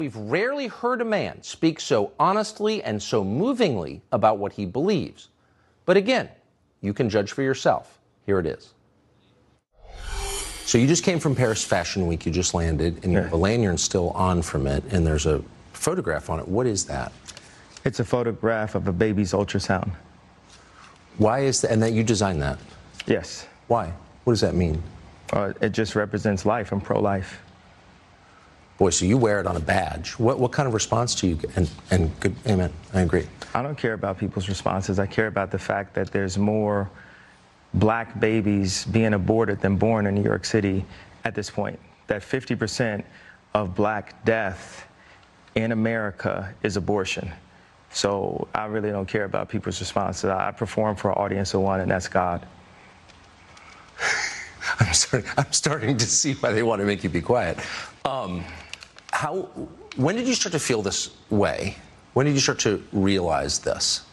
We've rarely heard a man speak so honestly and so movingly about what he believes. But again, you can judge for yourself. Here it is. So you just came from Paris Fashion Week. You just landed, and you have a lanyard still on from it, and there's a photograph on it. What is that? It's a photograph of a baby's ultrasound. Why is that? And that you designed that? Yes. Why? What does that mean? It just represents life. I'm pro-life. Boy, so you wear it on a badge. What kind of response do you get? And good, amen, I agree. I don't care about people's responses. I care about the fact that there's more black babies being aborted than born in New York City at this point. That 50% of black death in America is abortion. So I really don't care about people's responses. I perform for an audience of one, and that's God. I'm starting to see why they want to make you be quiet. When did you start to feel this way? When did you start to realize this?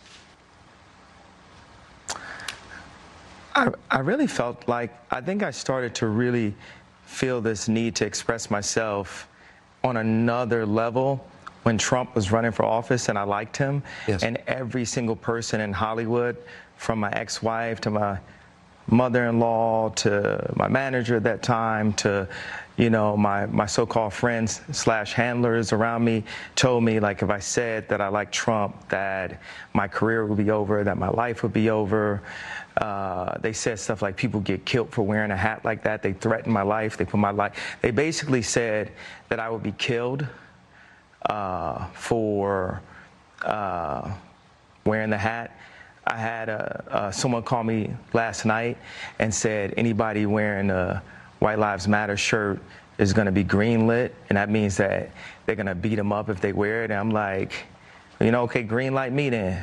I really felt like, I think I started to really feel this need to express myself on another level when Trump was running for office, and I liked him. Yes. And every single person in Hollywood, from my ex-wife to my mother-in-law to my manager at that time to, you know, my so-called friends / handlers around me, told me, like, if I said that I liked Trump, that my career would be over, that my life would be over. They said stuff like people get killed for wearing a hat like that. They threatened my life. They put my life. They basically said that I would be killed for wearing the hat. I had someone call me last night and said anybody wearing a White Lives Matter shirt is going to be greenlit, and that means that they're going to beat them up if they wear it. And I'm like, you know, okay, green light me then.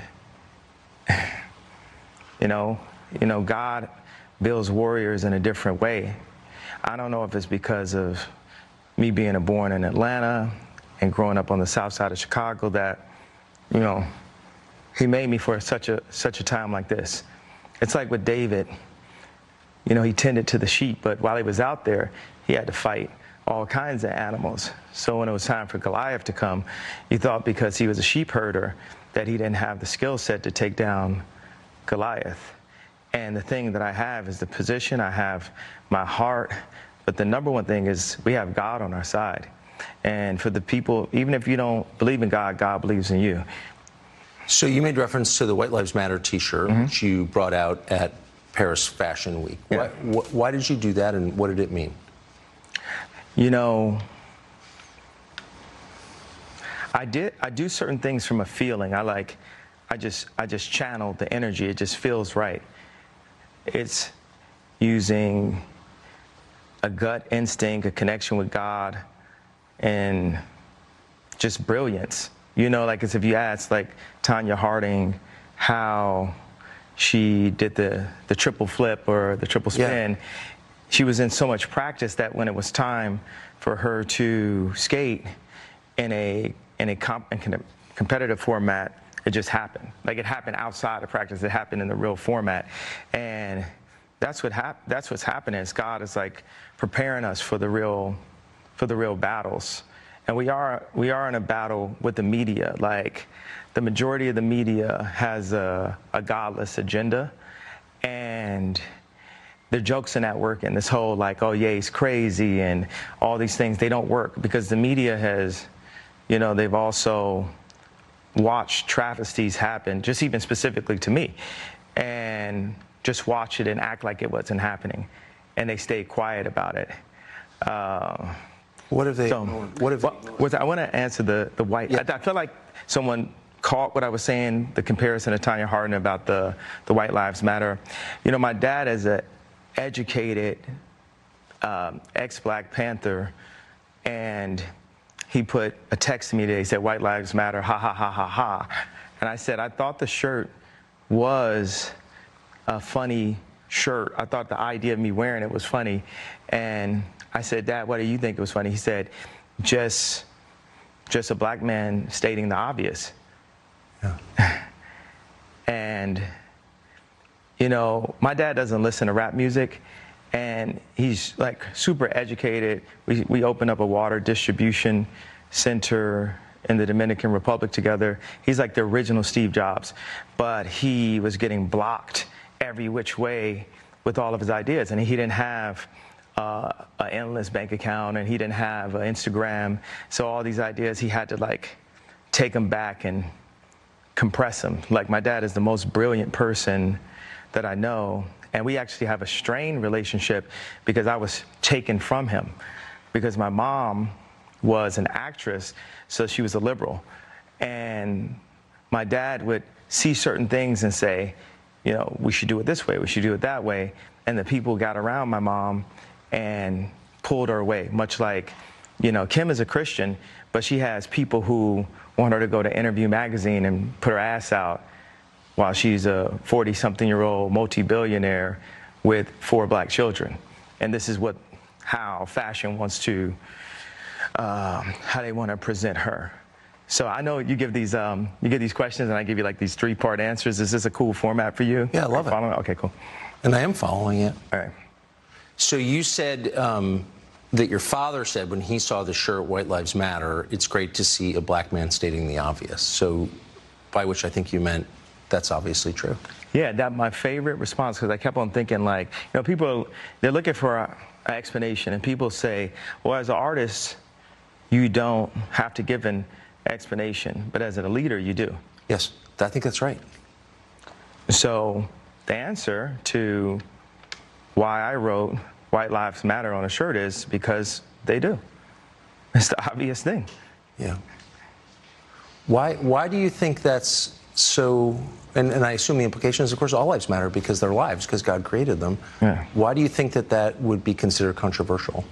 You know, God builds warriors in a different way. I don't know if it's because of me being born in Atlanta and growing up on the south side of Chicago that, you know, he made me for such a time like this. It's like with David, you know, he tended to the sheep, but while he was out there, he had to fight all kinds of animals. So when it was time for Goliath to come, he thought because he was a sheep herder that he didn't have the skill set to take down Goliath. And the thing that I have is the position, I have my heart, but the number one thing is we have God on our side. And for the people, even if you don't believe in God, God believes in you. So you made reference to the White Lives Matter T-shirt, which you brought out at Paris Fashion Week. Yeah. Why did you do that, and what did it mean? You know, I do certain things from a feeling. I just channel the energy. It just feels right. It's using a gut instinct, a connection with God, and just brilliance. You know, like as if you asked, like, Tanya Harding how she did the triple flip or the triple spin. Yeah. She was in so much practice that when it was time for her to skate in a competitive format, it just happened. Like, it happened outside of practice. It happened in the real format. And that's what's happening is God is like preparing us for the real battles. And we are in a battle with the media. Like, the majority of the media has a godless agenda, and the jokes in that working. This whole, like, oh, yeah, he's crazy, and all these things, they don't work because the media has, you know, they've also watched travesties happen, just even specifically to me, and just watch it and act like it wasn't happening, and they stay quiet about it. What have they? I want to answer the white. Yeah. I feel like someone caught what I was saying, the comparison to Tanya Harding about the White Lives Matter. You know, my dad is an educated ex-Black Panther, and he put a text to me today. He said, "White Lives Matter, ha ha ha ha ha," and I said, I thought the shirt was a funny shirt. I thought the idea of me wearing it was funny, and I said, "Dad, why do you think it was funny?" He said, just a black man stating the obvious. Yeah. And, you know, my dad doesn't listen to rap music, and he's like super educated. We opened up a water distribution Center in the Dominican Republic together. He's like the original Steve Jobs, but he was getting blocked every which way with all of his ideas, and he didn't have an endless bank account, and he didn't have Instagram. So all these ideas, he had to like take them back and compress them. Like, my dad is the most brilliant person that I know, and we actually have a strained relationship because I was taken from him, because my mom was an actress, so she was a liberal, and my dad would see certain things and say, you know, we should do it this way, we should do it that way, and the people got around my mom and pulled her away. Much like, you know, Kim is a Christian, but she has people who want her to go to Interview magazine and put her ass out while she's a 40-something-year-old multi-billionaire with 4 black children. And this is how fashion wants to, how they want to present her. So I know you give these questions, and I give you like these 3-part answers. Is this a cool format for you? Yeah, I love it. Okay, cool. And I am following it. All right. So you said that your father said when he saw the shirt "White Lives Matter," it's great to see a black man stating the obvious. So, by which I think you meant that's obviously true. Yeah, that's my favorite response, because I kept on thinking, like, you know, people, they're looking for an explanation, and people say, well, as an artist, you don't have to give an explanation, but as a leader, you do. Yes, I think that's right. So the answer to why I wrote "White Lives Matter" on a shirt is because they do. It's the obvious thing. Yeah. Why do you think that's so? And I assume the implication is, of course, all lives matter because they're lives, because God created them. Yeah. Why do you think that would be considered controversial?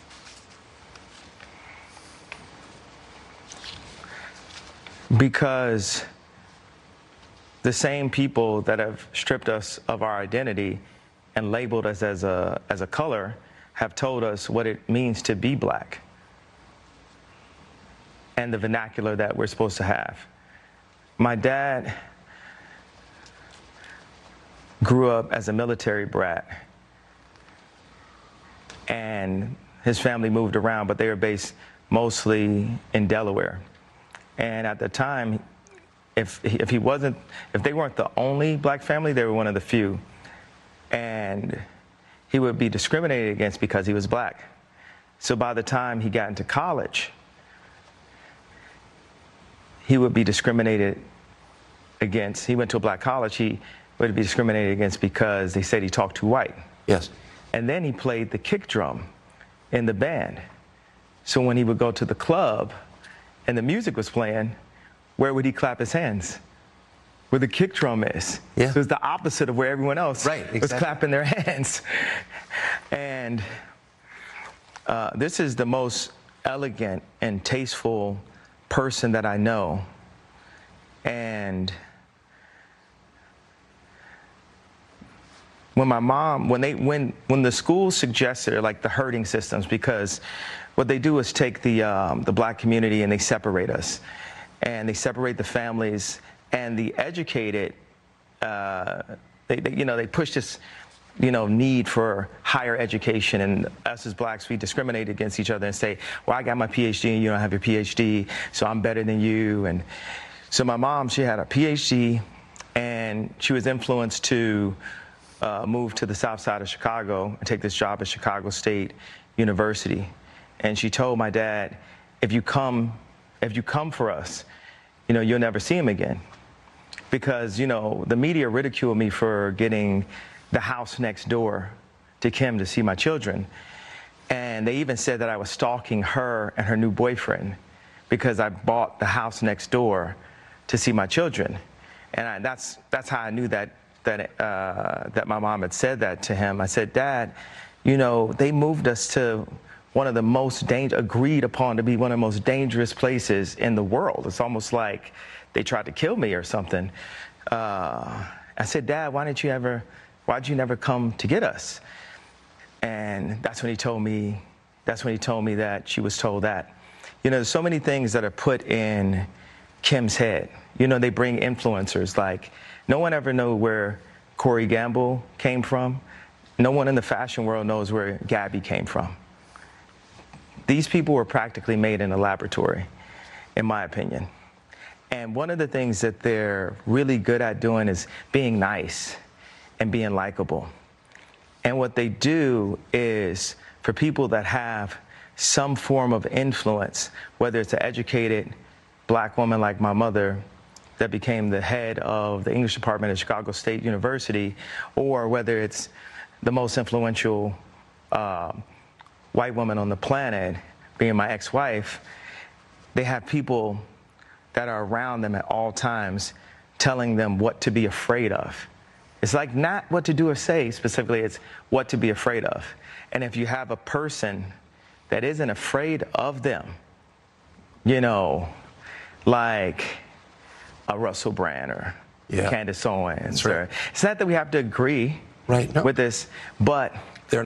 Because the same people that have stripped us of our identity and labeled us as a color have told us what it means to be black and the vernacular that we're supposed to have. My dad grew up as a military brat, and his family moved around, but they were based mostly in Delaware. And at the time, if they weren't the only black family, they were one of the few. And he would be discriminated against because he was black. So by the time he got into college, he would be discriminated against. He went to a black college. He would be discriminated against because they said he talked too white. Yes. And then he played the kick drum in the band. So when he would go to the club and the music was playing, where would he clap his hands? Where the kick drum is. Yeah. So it's the opposite of where everyone else was exactly. clapping their hands. And this is the most elegant and tasteful person that I know. And when my mom, when the school suggested, like, the herding systems, because what they do is take the black community and they separate us, and they separate the families, and the educated, they push this, need for higher education, and us as blacks, we discriminate against each other and say, well, I got my PhD and you don't have your PhD, so I'm better than you. And so my mom, she had a PhD, and she was influenced to move to the south side of Chicago and take this job at Chicago State University. And she told my dad, if you come for us, you'll never see him again. Because, the media ridiculed me for getting the house next door to Kim to see my children. And they even said that I was stalking her and her new boyfriend because I bought the house next door to see my children. And that's how I knew that my mom had said that to him. I said, Dad, they moved us to one of the most agreed upon to be one of the most dangerous places in the world. It's almost like they tried to kill me or something. I said, Dad, why'd you never come to get us? And that's when he told me that she was told that. There's so many things that are put in Kim's head. They bring influencers. Like, no one ever knew where Corey Gamble came from. No one in the fashion world knows where Gabby came from. These people were practically made in a laboratory. in my opinion. And one of the things that they're really good at doing is being nice and being likable. And what they do is, for people that have some form of influence, whether it's an educated black woman like my mother that became the head of the English department at Chicago State University, or whether it's the most influential white woman on the planet, being my ex-wife, they have people that are around them at all times telling them what to be afraid of. It's like not what to do or say specifically, it's what to be afraid of. And if you have a person that isn't afraid of them, you know, like a Russell Brand or Candace Owens, right. or it's not that we have to agree Right. No. with this, but